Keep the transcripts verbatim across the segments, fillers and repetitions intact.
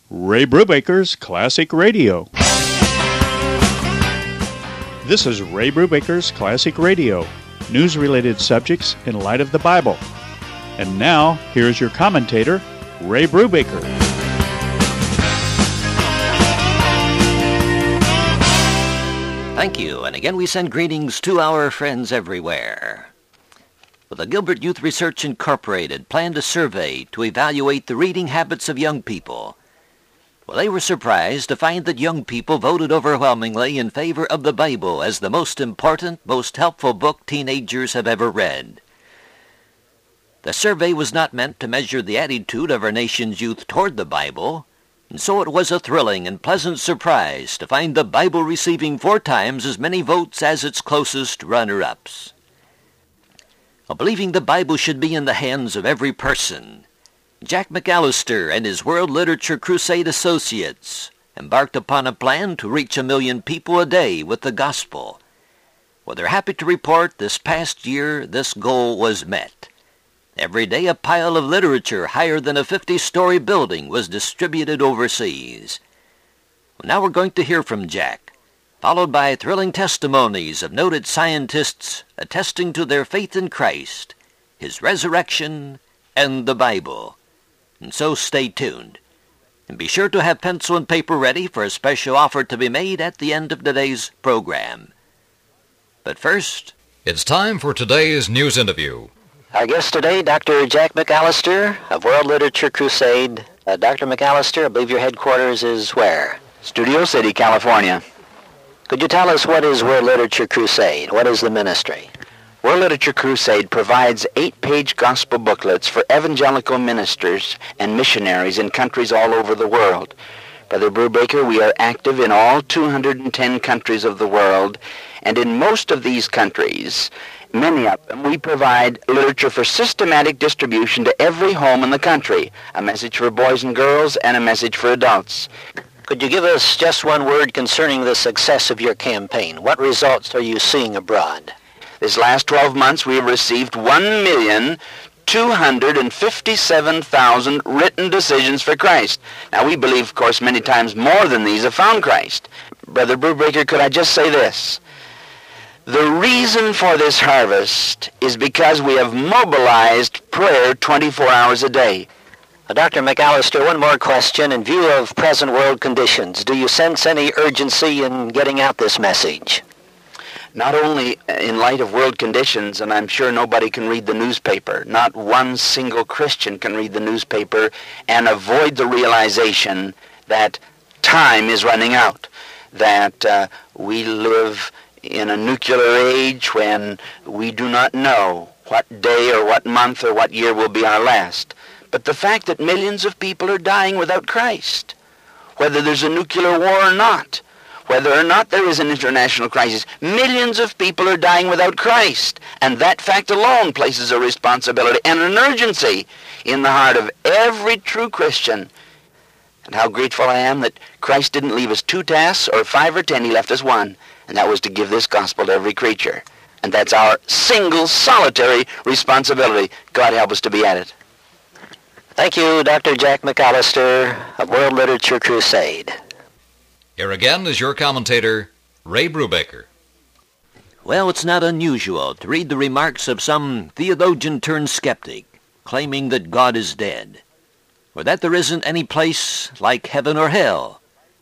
Ray Brubaker's Classic Radio. This is Ray Brubaker's Classic Radio, news-related subjects in light of the Bible. And now, here's your commentator, Ray Brubaker. Thank you, and again we send greetings to our friends everywhere. Well, the Gilbert Youth Research Incorporated planned a survey to evaluate the reading habits of young people. Well, they were surprised to find that young people voted overwhelmingly in favor of the Bible as the most important, most helpful book teenagers have ever read. The survey was not meant to measure the attitude of our nation's youth toward the Bible, and so it was a thrilling and pleasant surprise to find the Bible receiving four times as many votes as its closest runner-ups. Well, believing the Bible should be in the hands of every person, Jack McAllister and his World Literature Crusade associates embarked upon a plan to reach a million people a day with the gospel. Well, they're happy to report this past year this goal was met. Every day a pile of literature higher than a fifty-story building was distributed overseas. Well, now we're going to hear from Jack, followed by thrilling testimonies of noted scientists attesting to their faith in Christ, His resurrection, and the Bible. And so stay tuned. And be sure to have pencil and paper ready for a special offer to be made at the end of today's program. But first, it's time for today's news interview. Our guest today, Doctor Jack McAllister of World Literature Crusade. Uh, Doctor McAllister, I believe your headquarters is where? Studio City, California. Could you tell us what is World Literature Crusade? What is the ministry? World Literature Crusade provides eight-page gospel booklets for evangelical ministers and missionaries in countries all over the world. Brother Brubaker, we are active in all two hundred ten countries of the world, and in most of these countries, many of them, we provide literature for systematic distribution to every home in the country, a message for boys and girls and a message for adults. Could you give us just one word concerning the success of your campaign? What results are you seeing abroad? This last twelve months, we have received one million two hundred fifty-seven thousand written decisions for Christ. Now, we believe, of course, many times more than these have found Christ. Brother Brubaker, could I just say this? The reason for this harvest is because we have mobilized prayer twenty-four hours a day. Uh, Doctor McAllister, one more question. In view of present world conditions, do you sense any urgency in getting out this message? Not only in light of world conditions, and I'm sure nobody can read the newspaper, not one single Christian can read the newspaper and avoid the realization that time is running out, that uh, we live in a nuclear age when we do not know what day or what month or what year will be our last. But the fact that millions of people are dying without Christ, whether there's a nuclear war or not, whether or not there is an international crisis, millions of people are dying without Christ. And that fact alone places a responsibility and an urgency in the heart of every true Christian. And how grateful I am that Christ didn't leave us two tasks or five or ten, he left us one. And that was to give this gospel to every creature. And that's our single, solitary responsibility. God help us to be at it. Thank you, Doctor Jack McAllister of World Literature Crusade. Here again is your commentator, Ray Brubaker. Well, it's not unusual to read the remarks of some theologian-turned-skeptic claiming that God is dead, or that there isn't any place like heaven or hell,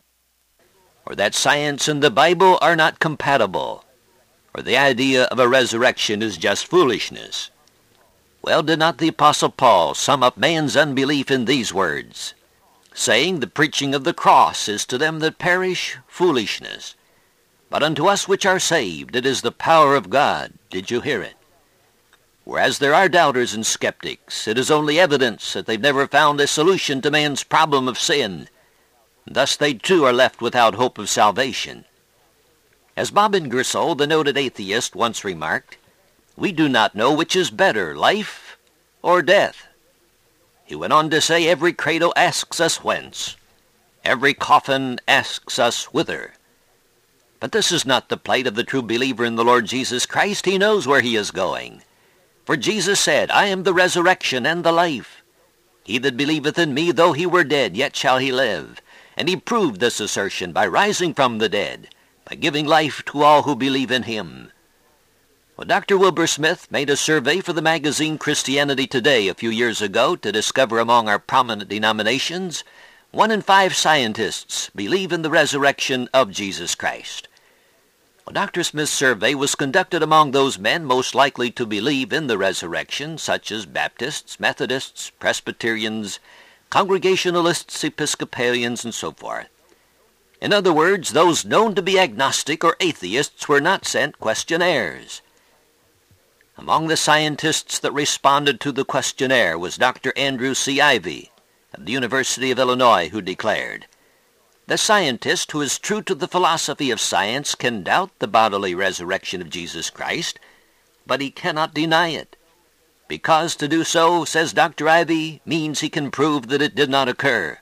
or that science and the Bible are not compatible, or the idea of a resurrection is just foolishness. Well, did not the Apostle Paul sum up man's unbelief in these words, saying, the preaching of the cross is to them that perish foolishness, but unto us which are saved it is the power of God. Did you hear it? Whereas there are doubters and skeptics, it is only evidence that they've never found a solution to man's problem of sin. Thus they too are left without hope of salvation. As Bob Ingersoll, the noted atheist, once remarked, we do not know which is better, life or death. He went on to say, every cradle asks us whence, every coffin asks us whither. But this is not the plight of the true believer in the Lord Jesus Christ. He knows where he is going. For Jesus said, I am the resurrection and the life. He that believeth in me, though he were dead, yet shall he live. And he proved this assertion by rising from the dead, by giving life to all who believe in him. Well, Doctor Wilbur Smith made a survey for the magazine Christianity Today a few years ago to discover among our prominent denominations, one in five scientists believe in the resurrection of Jesus Christ. Well, Doctor Smith's survey was conducted among those men most likely to believe in the resurrection, such as Baptists, Methodists, Presbyterians, Congregationalists, Episcopalians, and so forth. In other words, those known to be agnostic or atheists were not sent questionnaires. Among the scientists that responded to the questionnaire was Doctor Andrew C. Ivy of the University of Illinois, who declared, "The scientist who is true to the philosophy of science can doubt the bodily resurrection of Jesus Christ, but he cannot deny it, because to do so, says Doctor Ivy, means he can prove that it did not occur."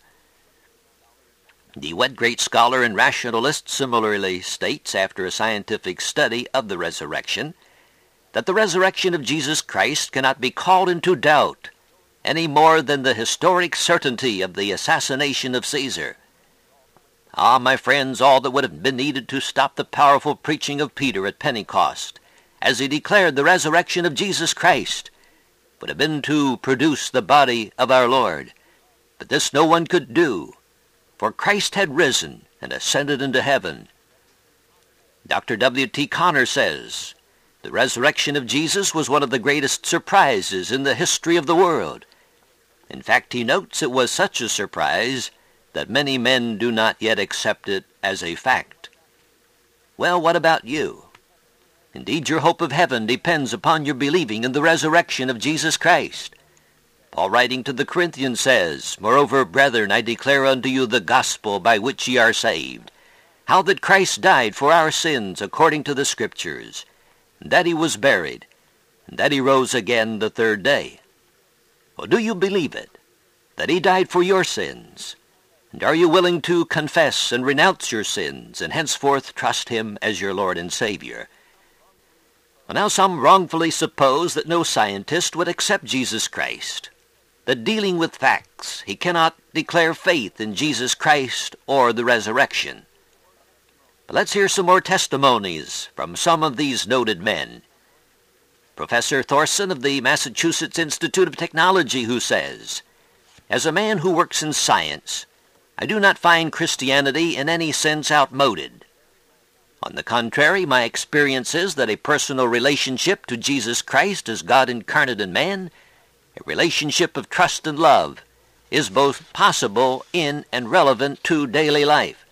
The Wedgate scholar and rationalist similarly states, after a scientific study of the resurrection, that the resurrection of Jesus Christ cannot be called into doubt any more than the historic certainty of the assassination of Caesar. Ah, my friends, all that would have been needed to stop the powerful preaching of Peter at Pentecost, as he declared the resurrection of Jesus Christ, would have been to produce the body of our Lord. But this no one could do, for Christ had risen and ascended into heaven. Doctor W T Connor says, "The resurrection of Jesus was one of the greatest surprises in the history of the world. In fact, he notes it was such a surprise that many men do not yet accept it as a fact." Well, what about you? Indeed, your hope of heaven depends upon your believing in the resurrection of Jesus Christ. Paul, writing to the Corinthians, says, "Moreover, brethren, I declare unto you the gospel by which ye are saved, how that Christ died for our sins according to the Scriptures, and that he was buried, and that he rose again the third day." Well, do you believe it, that he died for your sins? And are you willing to confess and renounce your sins, and henceforth trust him as your Lord and Savior? Well, now some wrongfully suppose that no scientist would accept Jesus Christ, that dealing with facts, he cannot declare faith in Jesus Christ or the resurrection. But let's hear some more testimonies from some of these noted men. Professor Thorson of the Massachusetts Institute of Technology, who says, "As a man who works in science, I do not find Christianity in any sense outmoded. On the contrary, my experience is that a personal relationship to Jesus Christ as God incarnate in man, a relationship of trust and love, is both possible in and relevant to daily life."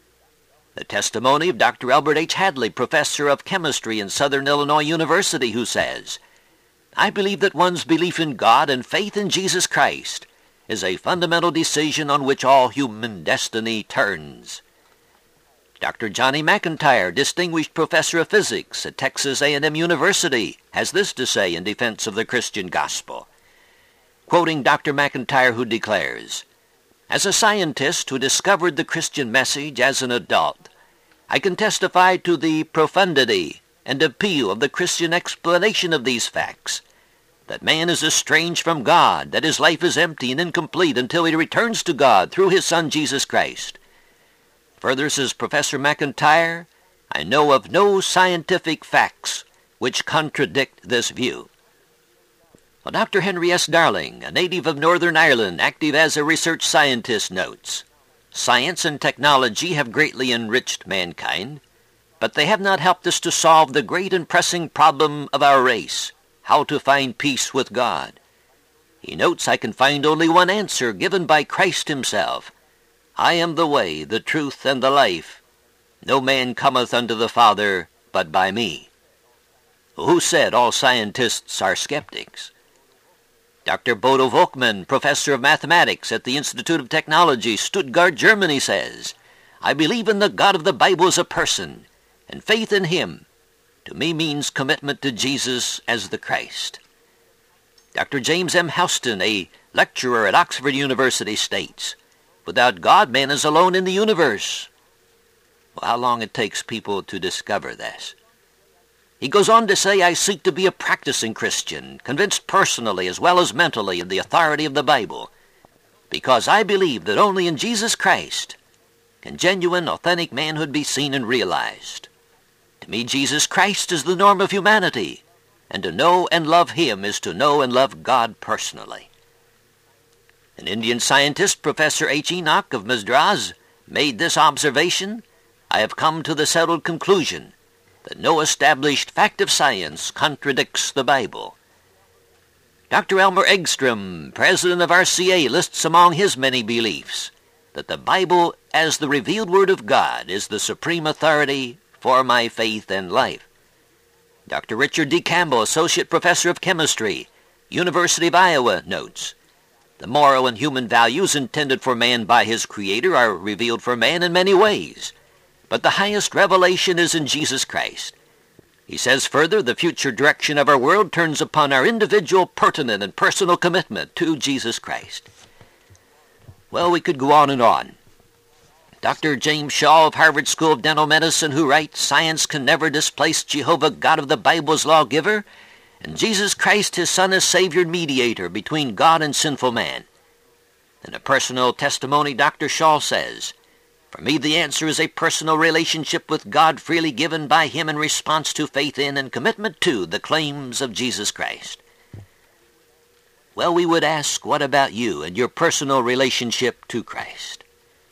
The testimony of Doctor Albert H. Hadley, professor of chemistry in Southern Illinois University, who says, "I believe that one's belief in God and faith in Jesus Christ is a fundamental decision on which all human destiny turns." Doctor Johnny McIntyre, distinguished professor of physics at Texas A and M University, has this to say in defense of the Christian gospel. Quoting Doctor McIntyre, who declares, "As a scientist who discovered the Christian message as an adult, I can testify to the profundity and appeal of the Christian explanation of these facts, that man is estranged from God, that his life is empty and incomplete until he returns to God through his Son Jesus Christ." Further, says Professor McIntyre, "I know of no scientific facts which contradict this view." Well, Doctor Henry S. Darling, a native of Northern Ireland, active as a research scientist, notes, "Science and technology have greatly enriched mankind, but they have not helped us to solve the great and pressing problem of our race, how to find peace with God." He notes, "I can find only one answer given by Christ himself. I am the way, the truth, and the life. No man cometh unto the Father but by me." Who said all scientists are skeptics? Doctor Bodo Volkmann, professor of mathematics at the Institute of Technology, Stuttgart, Germany, says, "I believe in the God of the Bible as a person, and faith in him, to me, means commitment to Jesus as the Christ." Doctor James M. Houston, a lecturer at Oxford University, states, "Without God, man is alone in the universe." Well, how long it takes people to discover this. He goes on to say, "I seek to be a practicing Christian, convinced personally as well as mentally of the authority of the Bible, because I believe that only in Jesus Christ can genuine, authentic manhood be seen and realized. To me, Jesus Christ is the norm of humanity, and to know and love Him is to know and love God personally. An Indian scientist, Professor H. Enoch of Madras, made this observation: I have come to the settled conclusion that no established fact of science contradicts the Bible. Doctor Elmer Eggstrom, president of R C A, lists among his many beliefs that the Bible, as the revealed Word of God, is the supreme authority for my faith and life. Doctor Richard D. Campbell, associate professor of chemistry, University of Iowa, notes, the moral and human values intended for man by his Creator are revealed for man in many ways, but the highest revelation is in Jesus Christ. He says further, the future direction of our world turns upon our individual, pertinent, and personal commitment to Jesus Christ. Well, we could go on and on. Doctor James Shaw of Harvard School of Dental Medicine, who writes, science can never displace Jehovah God of the Bible's lawgiver, and Jesus Christ, His Son, as Savior and mediator between God and sinful man. In a personal testimony, Doctor Shaw says, for me, the answer is a personal relationship with God freely given by Him in response to faith in and commitment to the claims of Jesus Christ. Well, we would ask, what about you and your personal relationship to Christ?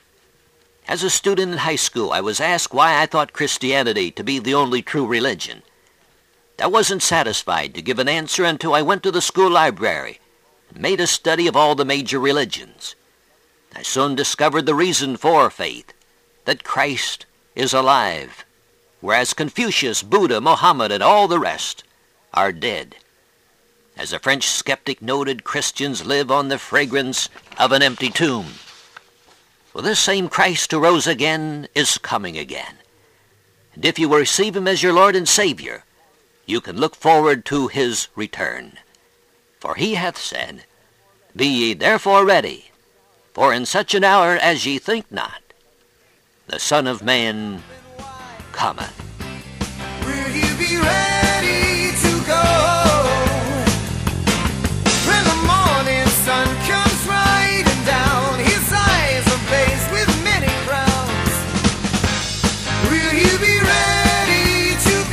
As a student in high school, I was asked why I thought Christianity to be the only true religion. I wasn't satisfied to give an answer until I went to the school library and made a study of all the major religions. I soon discovered the reason for faith, that Christ is alive, whereas Confucius, Buddha, Mohammed, and all the rest are dead. As a French skeptic noted, Christians live on the fragrance of an empty tomb. Well, this same Christ who rose again is coming again. And if you will receive Him as your Lord and Savior, you can look forward to His return. For He hath said, be ye therefore ready, for in such an hour as ye think not, the Son of Man cometh. Will you be ready to go? When the morning sun comes riding down, His eyes are blazed with many crowns. Will you be ready to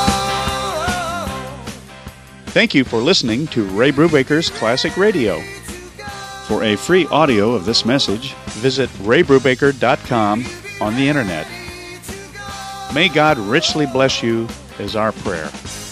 go? Thank you for listening to Ray Brubaker's Classic Radio. For a free audio of this message, visit ray brubaker dot com on the Internet. May God richly bless you is our prayer.